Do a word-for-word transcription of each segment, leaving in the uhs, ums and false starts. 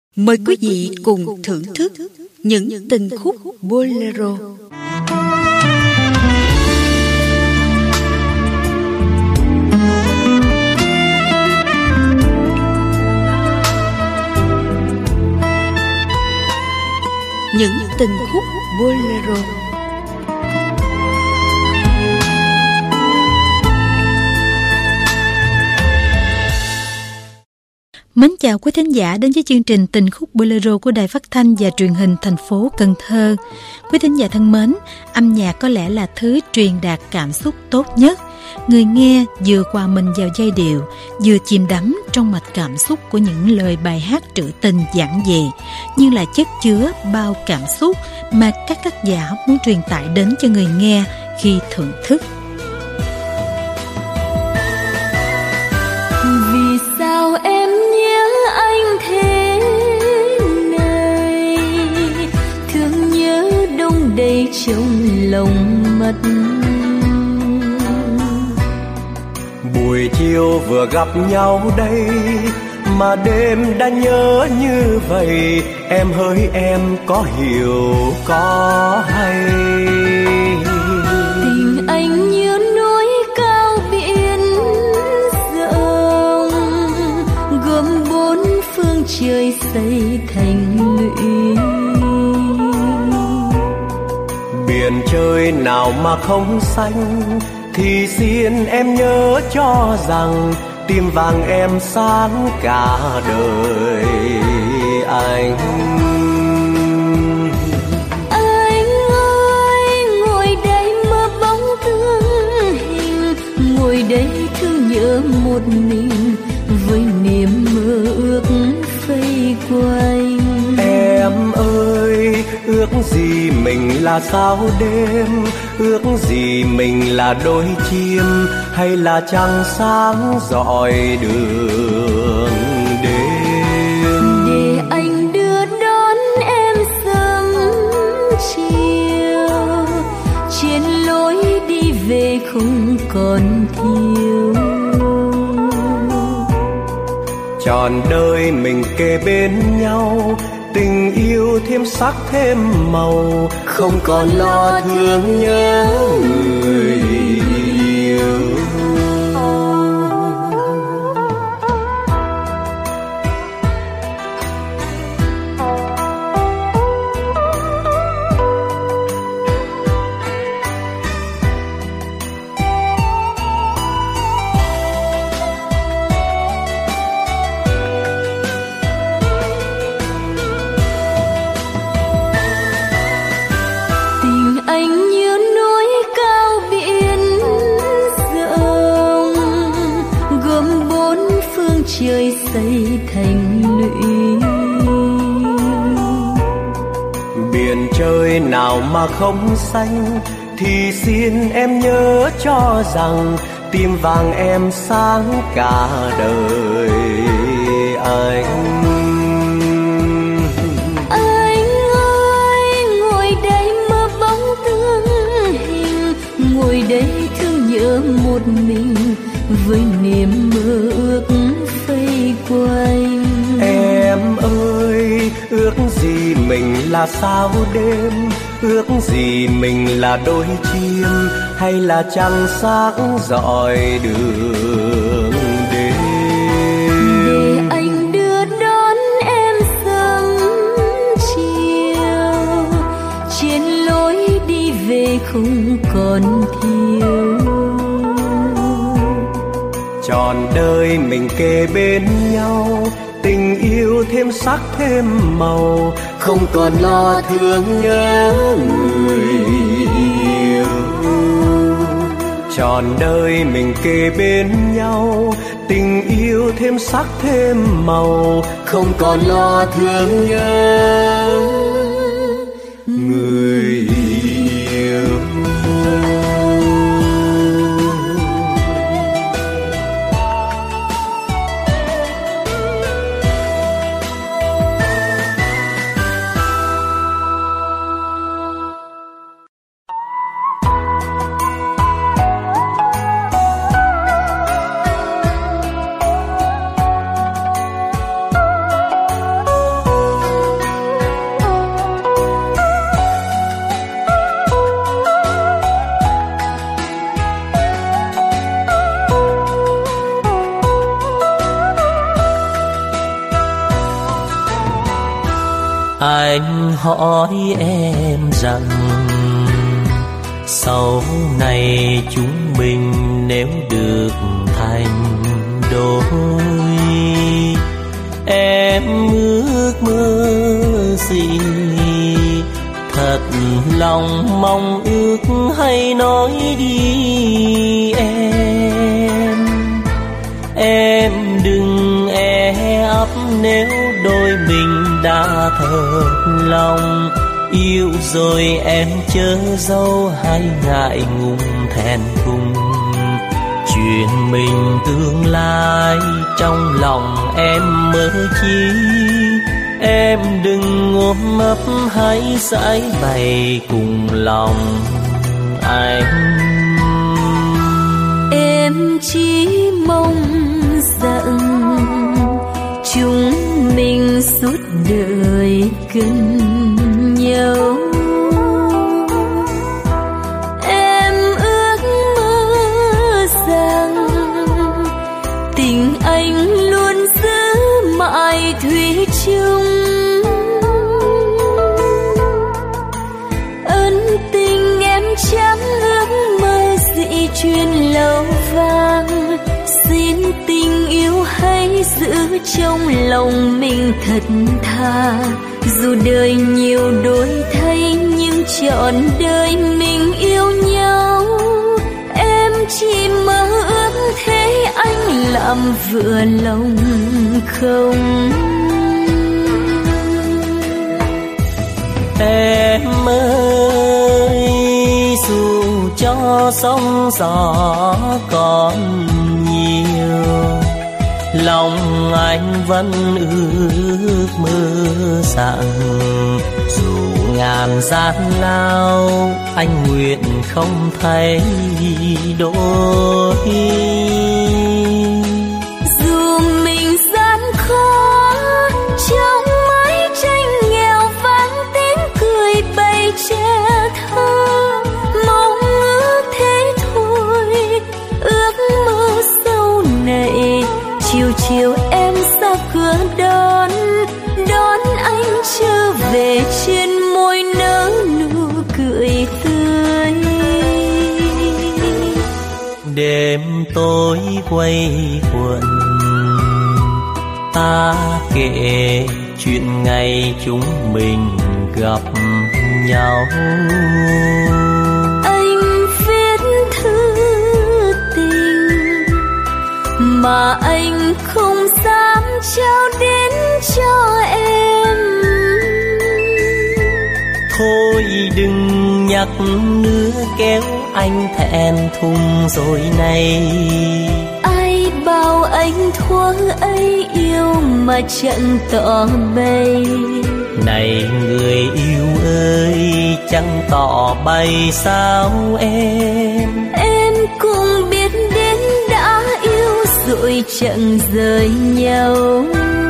Mời quý vị cùng thưởng thức những tình khúc bolero. Những tình khúc bolero. Mến chào quý thính giả đến với chương trình Tình khúc bolero của Đài Phát thanh và Truyền hình thành phố Cần Thơ. Quý thính giả thân mến, âm nhạc có lẽ là thứ truyền đạt cảm xúc tốt nhất. Người nghe vừa hòa mình vào giai điệu, vừa chìm đắm trong mạch cảm xúc của những lời bài hát trữ tình giản dị, như là chất chứa bao cảm xúc mà các tác giả muốn truyền tải đến cho người nghe khi thưởng thức. Vì sao em nhớ anh thế này, thương nhớ đông đầy trong lòng mắt. Buổi chiều vừa gặp nhau đây mà đêm đã nhớ như vậy. Em hỡi em có hiểu có hay, tình anh như núi cao biển rộng, gồm bốn phương trời xây thành lũy. Biển trời nào mà không xanh, thì xin em nhớ cho rằng tim vàng em sáng cả đời anh. Anh ơi, ngồi đây mơ bóng thương hình, ngồi đây thương nhớ một mình với niềm mơ ước vây quanh. Em ơi, ước gì mình là sao đêm, ước gì mình là đôi chim, hay là trăng sáng rọi đường đêm. Để anh đưa đón em sớm chiều, trên lối đi về không còn thiếu. Trọn đời mình kề bên nhau, tình yêu thêm sắc thêm màu, không còn lo thương nhớ người yêu. Trời xây thành lũy. Biển trời nào mà không xanh, thì xin em nhớ cho rằng tim vàng em sáng cả đời anh. Anh ơi, ngồi đây mơ bóng thương hình, ngồi đây thương nhớ một mình với niềm mơ ước vây quanh. Em ơi, ước gì mình là sao đêm, ước gì mình là đôi chim, hay là trăng sáng rọi đường đêm. Để anh đưa đón em sớm chiều, trên lối đi về không còn thiếu. Trọn đời mình kề bên nhau, tình yêu thêm sắc thêm màu, không còn lo thương nhớ người yêu. Trọn đời mình kề bên nhau, tình yêu thêm sắc thêm màu, không còn lo thương nhớ người yêu. Anh hỏi em rằng sau này chúng mình nếu được thành đôi, em ước mơ gì? Thật lòng mong ước hay nói đi em. Em đừng e ấp nếu đôi mình đã thật lòng. Yêu rồi em chớ giấu hay ngại ngùng thẹn thùng. Chuyện mình tương lai trong lòng em mơ chi. Em đừng ôm ấp hãy giải bày cùng lòng anh. Em chỉ mong rằng chúng mình suốt đời gần nhau. Em ước mơ rằng tình anh luôn giữ mãi thủy chung. Ân tình em chẳng ước mơ dị truyền lâu vang. Xin tình yêu hãy giữ trong lòng mình thật thà. Dù đời nhiều đổi thay nhưng trọn đời mình yêu nhau. Em chỉ mơ ước thế anh làm vừa lòng không? Em ơi, dù cho sóng gió còn nhiều, lòng anh vẫn ước mơ rằng dù ngàn gian lao anh nguyện không thay đổi. Dù mình gian khó trong mái tranh nghèo vang tiếng cười bay che thơ, mong ước thế thôi, ước mơ sau này chiều chiều em ra cửa đón đón anh trở về, trên môi nở nụ cười tươi. Đêm tối quay quần ta kể chuyện ngày chúng mình gặp nhau. Anh viết thư tình mà anh không dám trao đến cho em. Thôi đừng nhắc nữa kéo anh thẹn thùng rồi này. Ai bảo anh thuở ấy yêu mà chẳng tỏ bày. Này người yêu ơi, chẳng tỏ bày sao em? Em cũng biết đến đã yêu rồi chẳng rời nhau.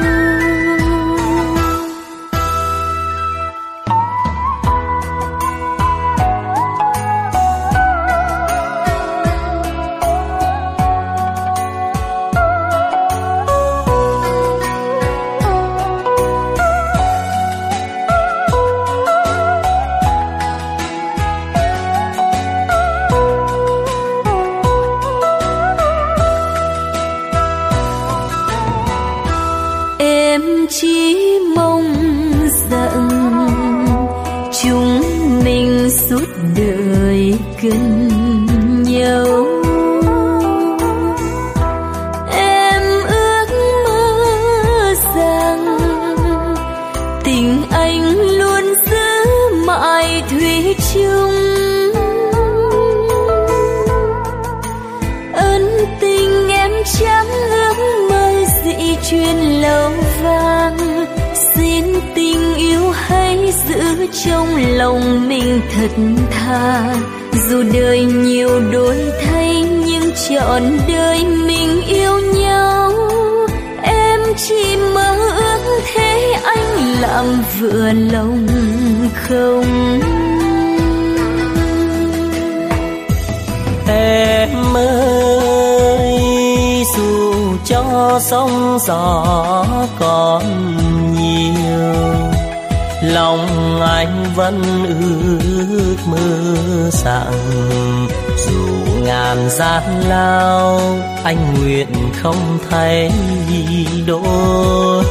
Chỉ mong rằng chúng mình suốt đời gần nhau. Em ước mơ rằng tình anh luôn giữ mãi thủy chung. Ân tình em chẳng ước mơ dị truyền lâu vang. Xin tình yêu hãy giữ trong lòng mình thật thà. Dù đời nhiều đổi thay nhưng trọn đời mình yêu nhau. Em chỉ mơ ước thế anh làm vừa lòng không? Em ơi, dù cho sóng gió còn nhiều, lòng anh vẫn ước mơ rằng dù ngàn gian lao anh nguyện không thay đổi.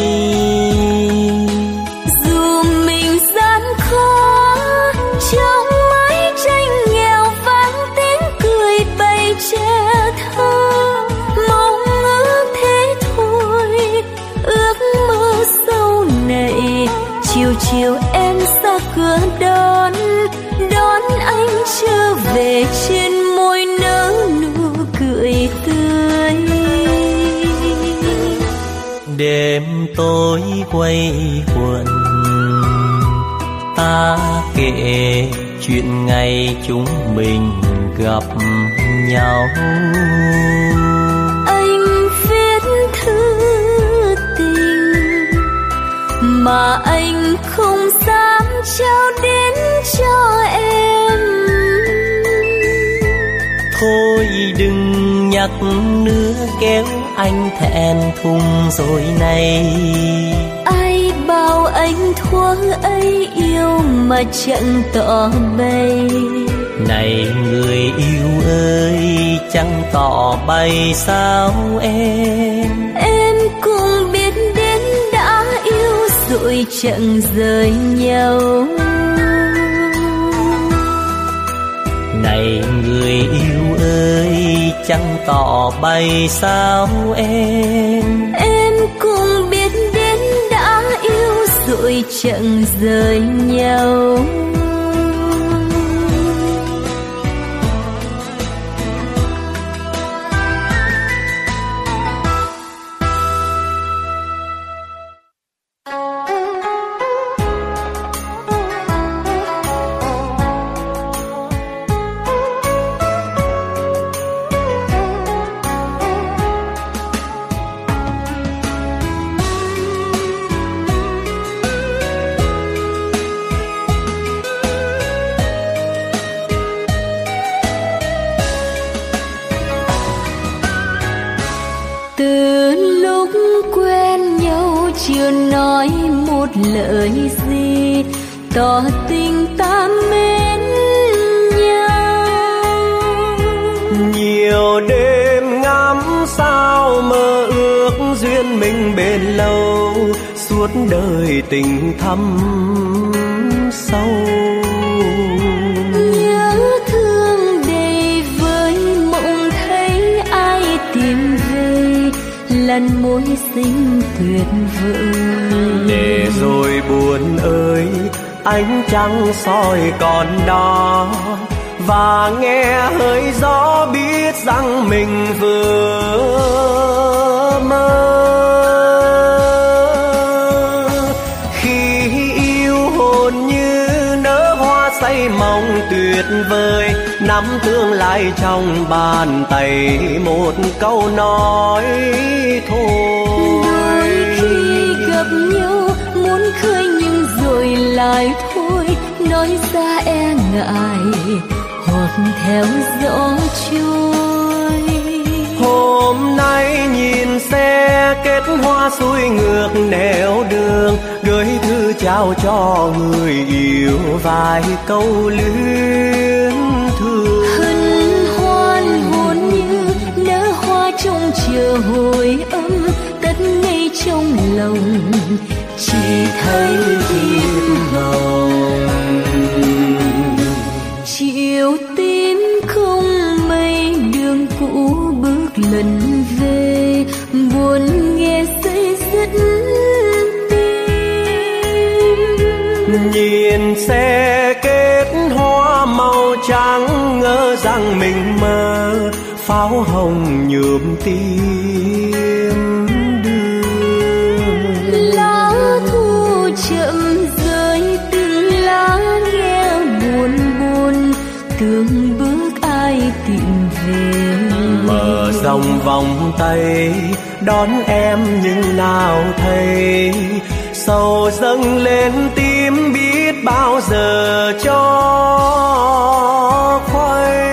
Dù mình gian khó trong mái tranh nghèo vang tiếng cười bày che thơ, mong ước thế thôi, ước mơ sau này chiều chiều em ra cửa đón đón anh trở về, trên môi nở nụ cười tươi. Đêm tối quay quần ta kể chuyện ngày chúng mình gặp nhau. Anh viết thư tình mà anh không dám trao đến cho em. Thôi đừng nhắc nữa kéo anh thẹn thùng rồi này. Ai bảo anh thuở ấy yêu mà chẳng tỏ bày. Này người yêu ơi chẳng tỏ bày sao em. Em cũng biết đến đã yêu rồi chẳng rời nhau. Này người yêu ơi chẳng tỏ bày sao em. Em cũng biết đến đã yêu rồi chẳng rời nhau. Lời gì tỏ tình ta mến nhau. Nhiều đêm ngắm sao mơ ước duyên mình bền lâu, suốt đời tình thắm sâu. Nhớ thương đầy với mộng thấy ai tìm về, lần môi xinh tuyệt vời. Để rồi buồn ơi ánh trăng soi còn đó, và nghe hơi gió biết rằng mình vừa mơ. Khi yêu hồn như nở hoa say mong tuyệt vời, nắm tương lai trong bàn tay một câu nói thôi. Đôi khi gặp nhau muốn khơi nhưng rồi lại thôi, nói ra e ngại hoặc theo gió trôi. Hôm nay nhìn xe kết hoa xuôi ngược nẻo đường, gửi thư chào cho người yêu vài câu luyến thương. Hân hoan hồn như nở hoa trong chiều hồi âm, tất ngây trong lòng chỉ thấy thiệp hồng. Chiều tím không mây đường cũ bước lần về, buồn nghe say dứt tim. Nhìn xe kết hoa màu trắng ngỡ rằng mình mơ, pháo hồng nhuộm tim đưa. Lá thu chậm rơi từng lá nghe buồn buồn, từng bước ai tìm về. Mở rộng vòng tay đón em nhưng nào thấy, sầu dâng lên tim biết bao giờ cho khuây.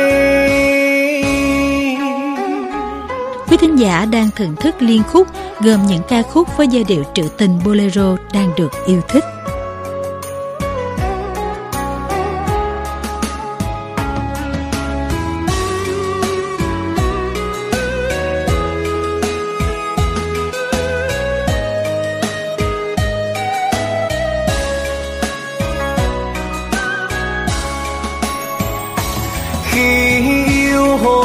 Quý thính giả đang thưởng thức liên khúc gồm những ca khúc với giai điệu trữ tình bolero đang được yêu thích.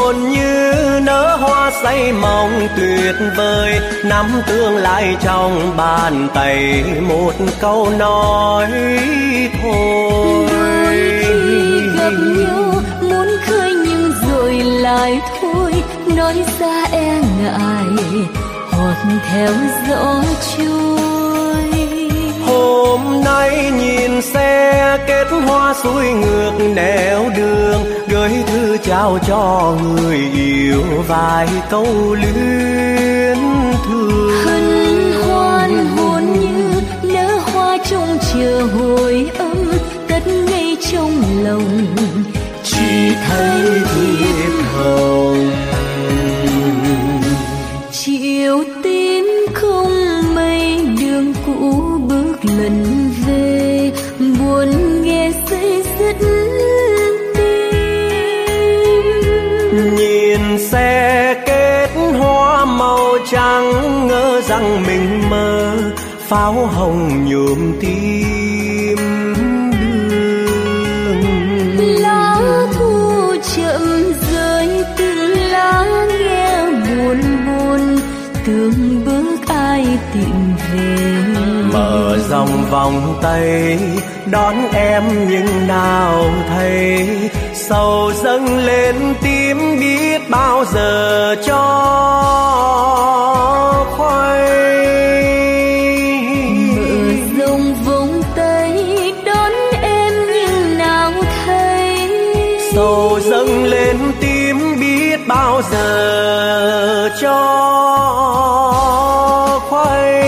hồn như nở hoa say mộng tuyệt vời, nắm tương lai trong bàn tay một câu nói thôi. Đôi khi gặp nhau muốn khơi nhưng rồi lại thôi, nói ra e ngại hoặc theo gió trôi. Hôm nay nhìn xe kết hoa xuôi ngược nẻo đường, gửi thư trao cho người yêu vài câu luyến thương. Hân hoan hồn như nở hoa trong chờ hồi âm, cất ngay trong lòng chỉ thấy thiệp hồng. chiều tím không mây, đường cũ bước lần về, buồn nghe say dứt tim. Nhìn xe kết hoa màu trắng, ngỡ rằng mình mơ pháo hồng nhuộm tim đường. Lá thu chậm rơi từng lá nghe buồn buồn, tưởng bước ai tìm về. Mở dòng vòng tay đón em nhưng nào thấy, sầu dâng lên tim biết bao giờ cho khuây. Mở dòng vòng tay đón em nhưng nào thấy, sầu dâng lên tim biết bao giờ cho khuây.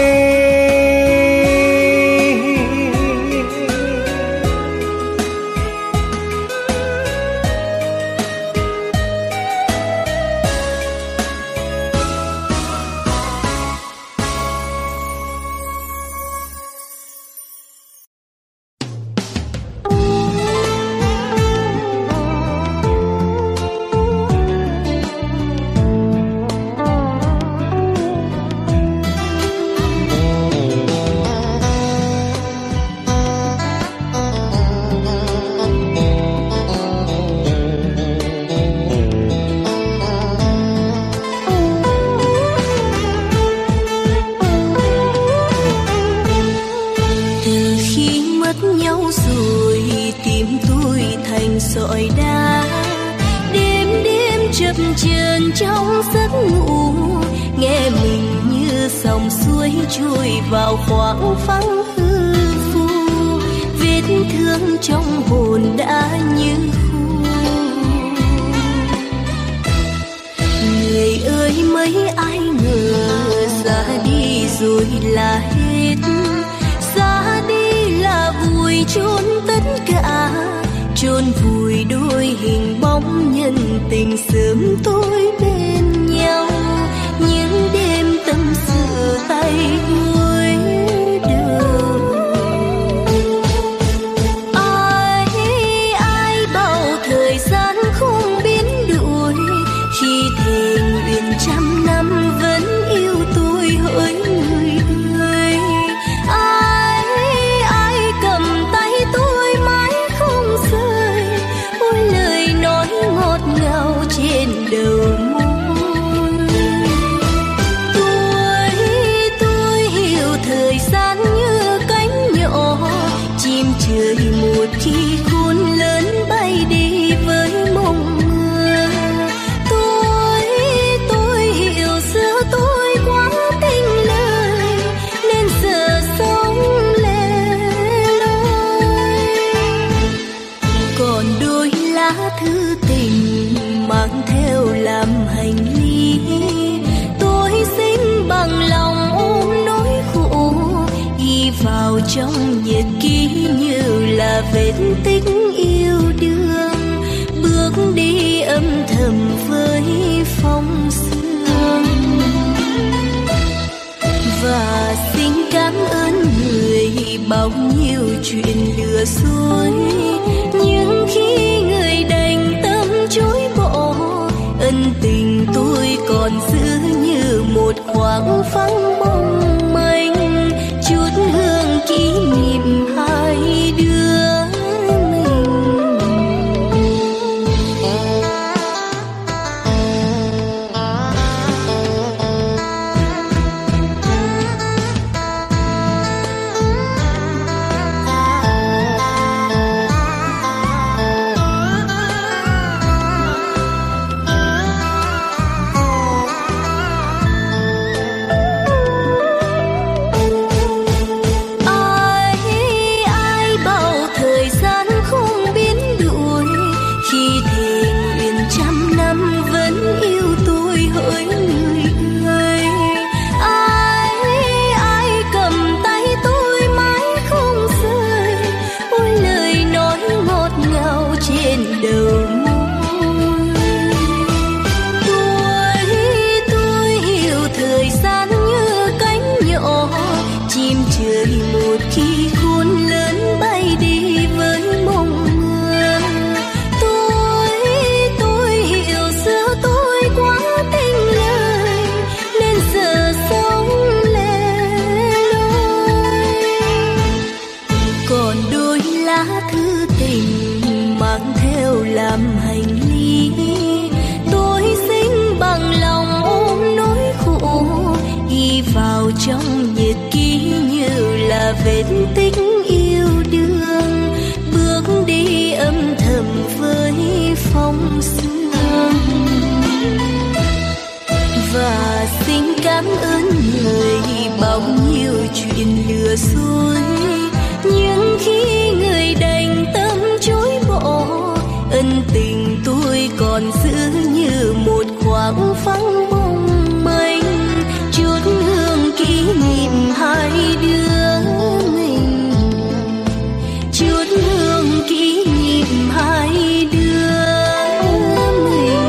sỏi đá, đêm đêm chập chờn trong giấc ngủ, nghe mình như dòng suối trôi vào khoảng vắng hư vô, vết thương trong hồn đã như khô. Người ơi mấy ai ngờ ra đi rồi là hết, ra đi là vùi chôn tất cả, chôn vùi đôi hình bóng nhân tình sớm tối bên nhau, những đêm tâm sự tay cuối đường. Ai ai bao thời gian không biến đổi, khi thề nguyện trăm năm vẫn yêu tôi hỡi người ơi. Ai ai cầm tay tôi mãi không rời, ôi lời nói ngọt ngào trên đầu môi. Tôi tôi hiểu thời gian như cánh nhỏ chim trời một khi khôn lớn bay đi với mộng mơ. Tôi tôi hiểu xưa tôi quá tình lời nên giờ sống lẻ loi. Còn đôi lá thư tình mang theo làm hành lý, tôi xin bằng lòng ôm nỗi khổ, ghi vào trong nhật ký như là vết tích yêu đương, bước đi âm thầm với phong sương. Và xin cảm ơn người bao nhiêu chuyện lừa dối, nhưng khi người đành tâm chối bỏ, ân tình tôi còn giữ như một khoảng vắng mong manh, chút hương kỷ niệm hai đứa mình. tích yêu đương, bước đi âm thầm với phong sương. Và xin cảm ơn người bao nhiêu chuyện lừa dối, nhưng khi người đành tâm chối bỏ, ân tình tôi còn giữ như một khoảng vắng mong manh, chút hương kỷ niệm hai đứa mình, chút hương kỷ niệm hai đứa mình.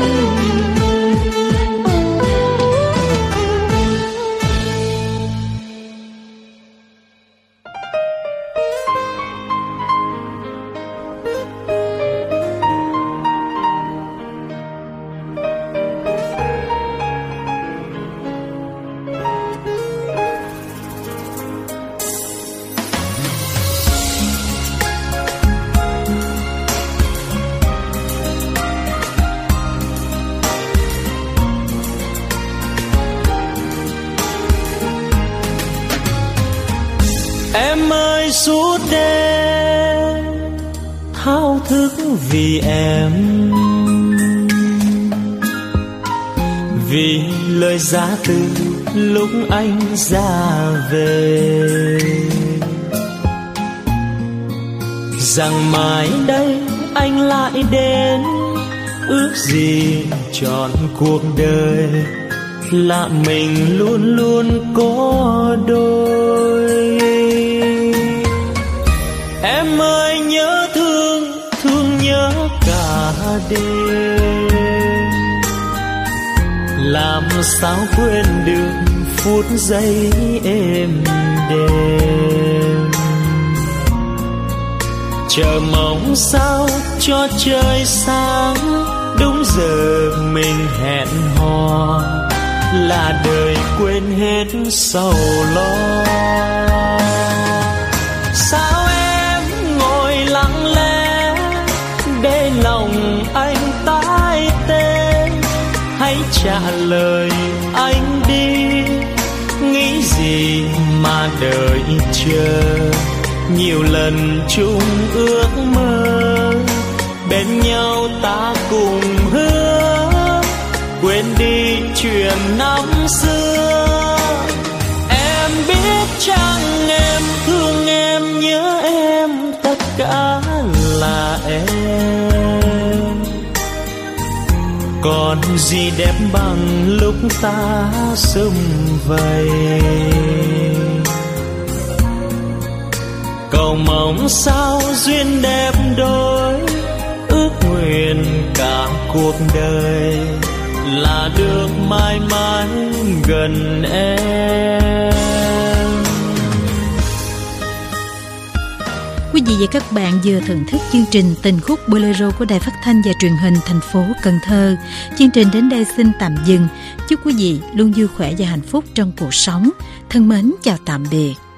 Em ơi suốt đêm thao thức vì em, vì lời giá từ lúc anh ra về, rằng mai đây anh lại đến, ước gì trọn cuộc đời là mình luôn luôn có đôi. Em ơi nhớ thương, thương nhớ cả đêm, làm sao quên được phút giây êm đềm. Chờ mong sao cho trời sáng, đúng giờ mình hẹn hò, là đời quên hết sầu lo. Sao em ngồi lặng lẽ để lòng anh tái tê, hãy trả lời anh đi, nghĩ gì mà đợi chờ. Nhiều lần chung ước mơ, bên nhau ta cùng hứa quên đi chuyện năm xưa. Em biết chăng em thương em, nhớ em, tất cả là em. Còn gì đẹp bằng lúc ta sum vầy, cầu mong sao duyên đẹp đôi, ước nguyện cả cuộc đời là được mãi mãi gần em. Quý vị và các bạn vừa thưởng thức chương trình Tình khúc Bolero của Đài Phát thanh và Truyền hình thành phố Cần Thơ. Chương trình đến đây xin tạm dừng. Chúc quý vị luôn vui khỏe và hạnh phúc trong cuộc sống. Thân mến chào tạm biệt.